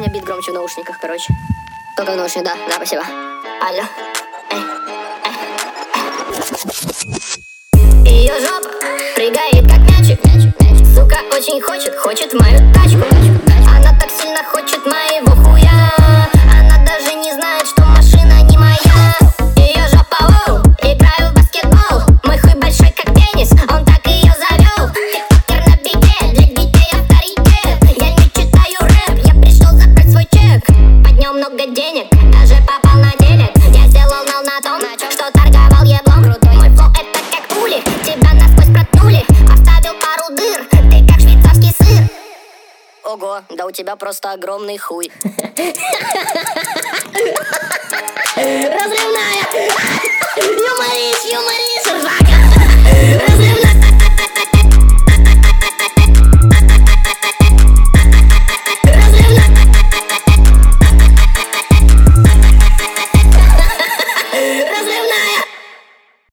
мне бит громче в наушниках, короче. Только в наушниках, да, спасибо. Алло. Ее жопа прыгает как мячик. Сука очень хочет мою тачку. Она так сильно хочет моего хуя. Она даже не знает, что машина не моя. Ее жопа, воу, играю в баскетбол. Мой хуй большой как пенис, он так ее завел. Тиктокер на бите, для детей авторитет. Я не читаю рэп, я пришел забрать свой чек. Поднял много денег, даже попал на телек. Я сделал на том, что торговал еблом. Мой флоу это как пули, тебя насквозь проткнули. Оставил пару дыр, ты как швейцарский сыр. Ого, да у тебя просто огромный хуй. Разрывная. Юморist, ржака.